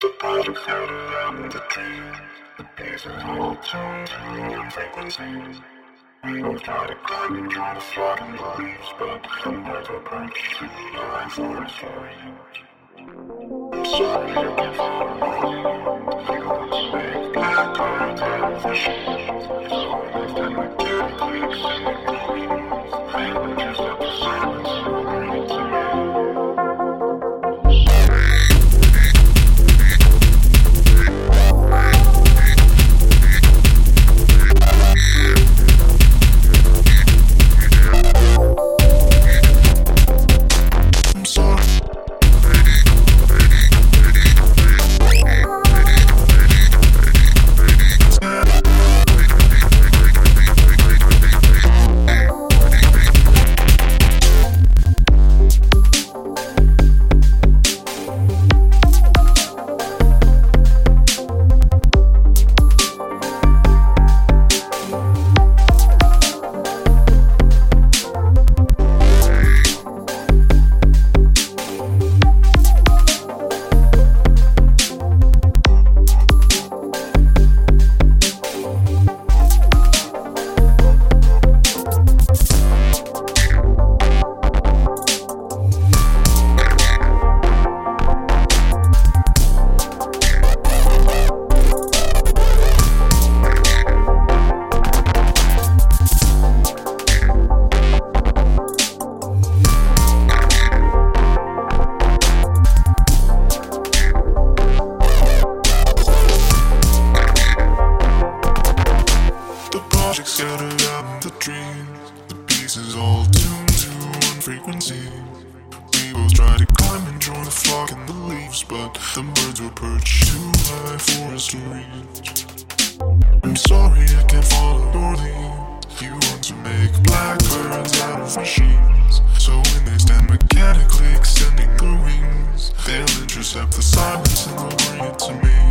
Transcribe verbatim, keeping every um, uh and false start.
The project set around the trees. The pieces all tuned to one frequency. We will try to climb and try to float in the leaves, but some birds will perch to the high forest foliage. I'm sorry you can follow me. You want to make black cards out of the sheets. So if they mechanically extending the wings, they will just let the silence bring it to me. Scattered out the trees, the pieces all tuned to one frequency. We both try to climb and join the flock in the leaves, but the birds will perch too high for us to reach. I'm sorry I can't follow your lead. You want to make blackbirds out of machines, so when they stand mechanically extending their wings, they'll intercept the silence and they'll bring it to me.